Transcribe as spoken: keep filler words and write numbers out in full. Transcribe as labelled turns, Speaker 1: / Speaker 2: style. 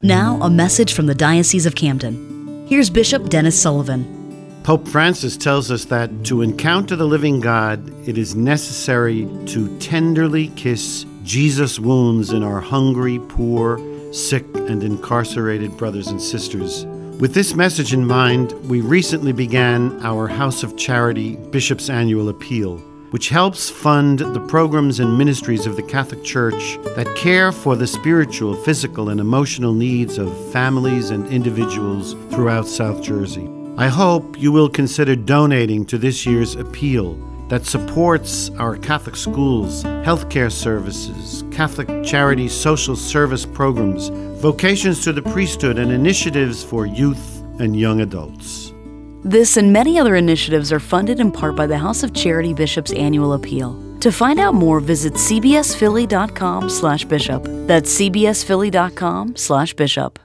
Speaker 1: Now, a message from the Diocese of Camden. Here's Bishop Dennis Sullivan.
Speaker 2: Pope Francis tells us that to encounter the living God, it is necessary to tenderly kiss Jesus' wounds in our hungry, poor, sick, and incarcerated brothers and sisters. With this message in mind, we recently began our House of Charity Bishop's Annual Appeal, which helps fund the programs and ministries of the Catholic Church that care for the spiritual, physical, and emotional needs of families and individuals throughout South Jersey. I hope you will consider donating to this year's appeal that supports our Catholic schools, healthcare services, Catholic charity social service programs, vocations to the priesthood, and initiatives for youth and young adults.
Speaker 1: This and many other initiatives are funded in part by the House of Charity Bishop's Annual Appeal. To find out more, visit c b s philly dot com slash bishop. That's c b s philly dot com slash bishop.